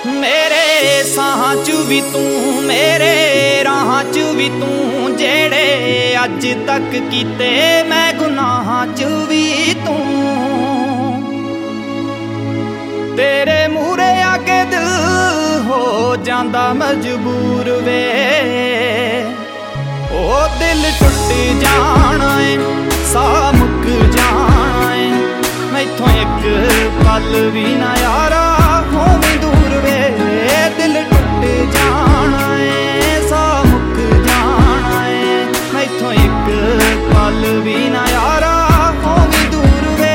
मेरे साहां च भी तू, मेरे राहां च भी तू, जेड़े अज तक कीते मैं गुनाहां च भी तू। तेरे मूरे आके दिल हो जांदा मजबूर वे, ओ दिल टुट जाना है, सा मुक जाना है, मैथों एक पल भी ना यारा होवीं दूर वे। दिल टुट जाना है, सा मुक जाना है, मैथों एक पल भी ना यारा होवीं दूर वे।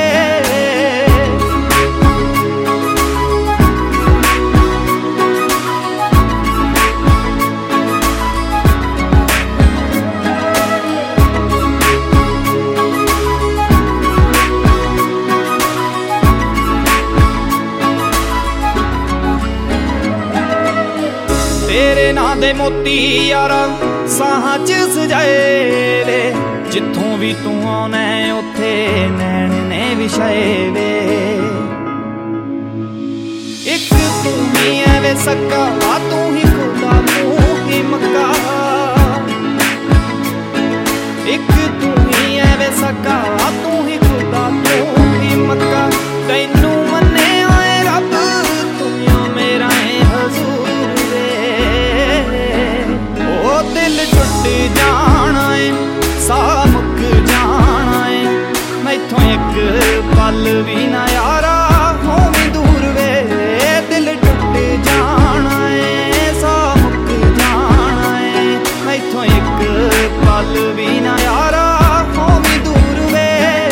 तेरे नां दे मोती यारा साहां च सजाए वे, जित्थों भी तू आना उत्थे नैन ने विछाए वे। एक तू ही है वे सक्का, तू ही खुदा तू ही मक्का, एक तू ही है वे सक्का, तू ही खुदा तू ही मक्का। तैनू मन्ने आए रब तू मेरा है हजूर, दिल टुट जाना है, सा मुक जाना है, मैथों एक पल भी ना यारा होवीं दूर वे। दिल टुट जाना है, सा मुक जाना है, मैथों एक पल भी ना यारा होवीं दूर वे।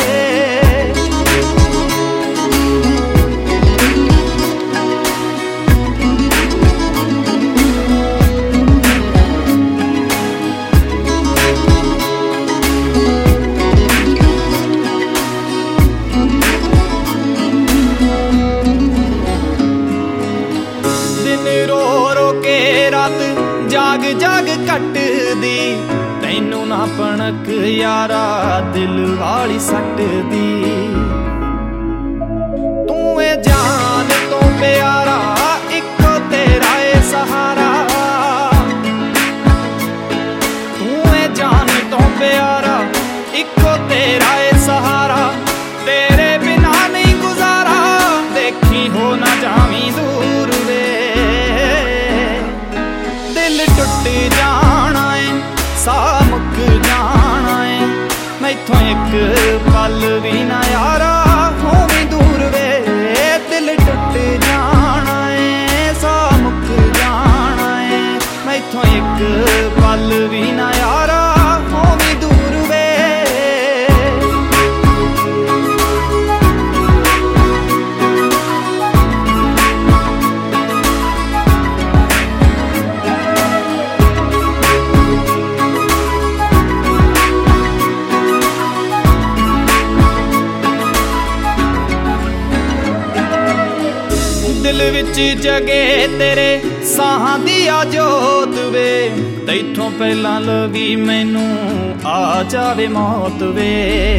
रात जाग जाग कट दी, तैनू ना पणक यारा दिल वाली सट दी। तू ए जान तो प्यारा इको तेरा ए सहारा, तू ए जान तो प्यारा इको तेरा ए सहारा। तेरे बिना नहीं गुजारा, देखी हो ना जावी दूर वे। दिल टुट जाना है, सा मुक जाना है, मैथों एक पल भी ना यारा होवीं दूर वे। दिल टुट जाना है, सा मुक जाना है, मैथों एक पल भी ना यारा होवीं दूर वे। दिल विच जगे तेरे साहां दी जोत वे, तैथों पहला लगी मैनू आ जावे मौत वे।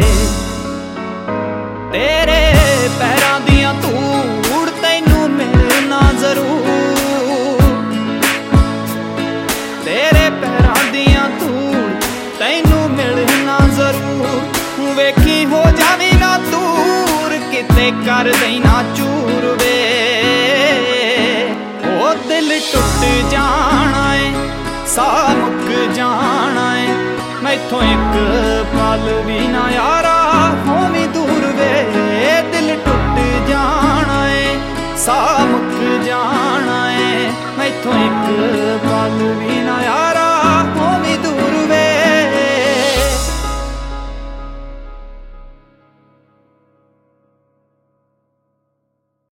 तेरे पैरां दियां धूड़ तैनू मिलना जरूर, तेरे पैरां दियां धूड़ तैनू मिलना जरूर। वेखी हो जावी ना दूर, किते कर देना चूर वे। ओ दिल टुट जाना है, सा मुक जाना है, मैथों एक पल भी ना यारा